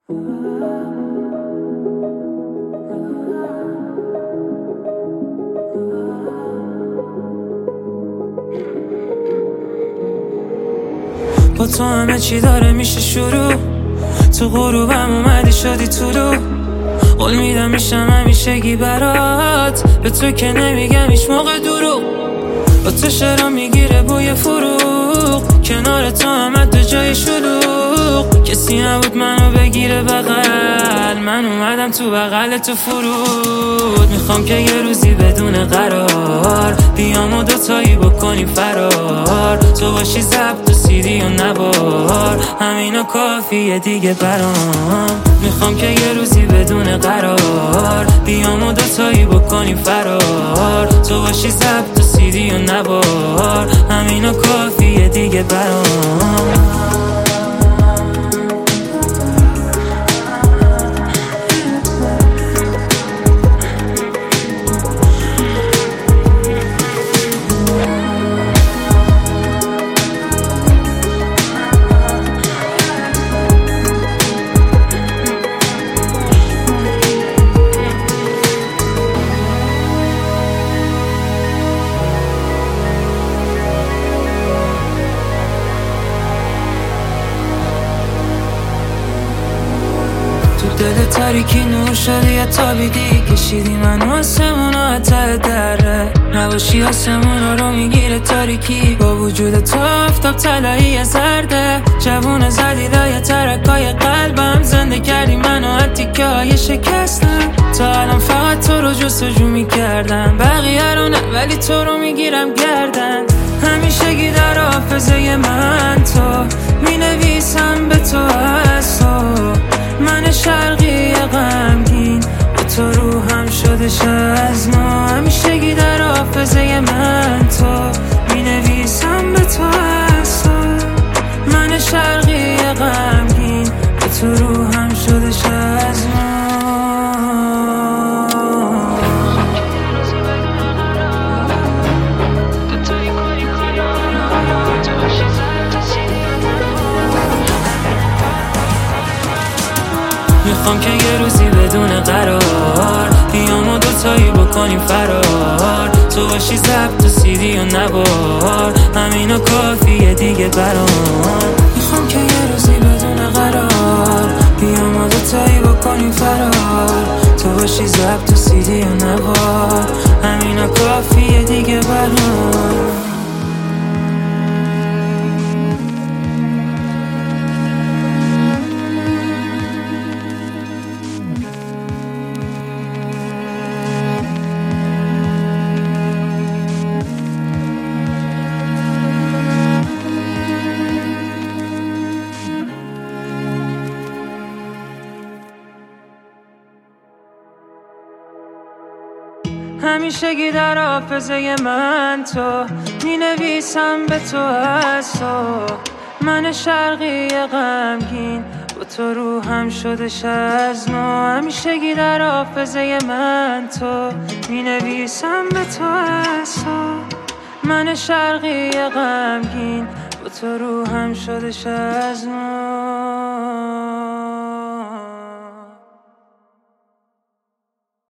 با تو همه چی داره میشه شروع، تو غروبم اومدی شدی طلوع. قول میدم میشم همیشگی برات، به تو که نمیگم هیچ موقع دروغ. با تو شعرام میگیره بوی فروغ، کنار تو همه دو جای شلوغ. کسی نبود منو بگیره بغل، من اومدم تو بغل تو فرود. میخوام که یه روزی بدون قرار بیام و دوتایی بکنیم فرار. تو باشی ضبط و سیدی و نوار، همینا کافیه دیگه برام. میخوام که یه روزی بدون قرار بیام و دوتایی بکنیم فرار. تو باشی ضبط و سیدی و نوار، همینا کافیه دیگه برام. دل تاریکی نور شدی یا تابیدی، کشیدی منو آسمونا حتی دره. نباشی آسمونا رو میگیره تاریکی، با وجود تو آفتاب طلایی زرده. جوون زدی لای ترکای قلبم، زنده کردی منو از تیکه های شکستم. تا الان فقط تو رو جستجو میکردم، بقیه رو نه ولی تو رو میگیرم گردن. همیشگی در حافظه من تو مینویسم به تو از تو. من شرقی غمگین با تو روحم شدش از نو. همیشگی در حافظه من تو مینویسم به تو از تو. من شرقی غمگین با تو روحم شدش از نو. میخوام که یه روزی بدون قرار بیام و دوتایی بکنیم فرار. تو باشی ضبط و سیدی و نوار، همینا کافیه دیگه برام. میخوام که یه روزی بدون قرار بیام و دوتایی بکنیم فرار. تو باشی ضبط و سیدی و نوار، همینا کافیه دیگه برام. همیشگی در حافظه من تو مینویسم به تو از تو. من شرقی غمگین با تو روحم شدش از نو. همیشگی در حافظه من تو مینویسم به تو از تو. من شرقی غمگین با تو روحم شدش از نو.